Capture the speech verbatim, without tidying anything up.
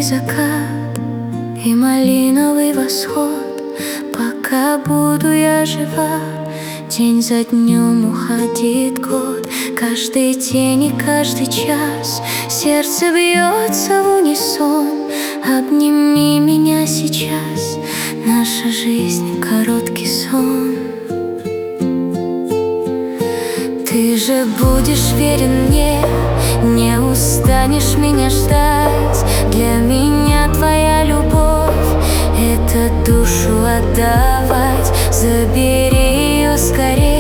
закат и малиновый восход. Пока буду я жива, день за днем уходит год. Каждый день и каждый час сердце бьется в унисон. Обними меня сейчас, наша жизнь — короткий сон. Ты же будешь верен мне, не устанешь меня ждать. Для меня твоя любовь — это душу отдавать. Забери ее скорее,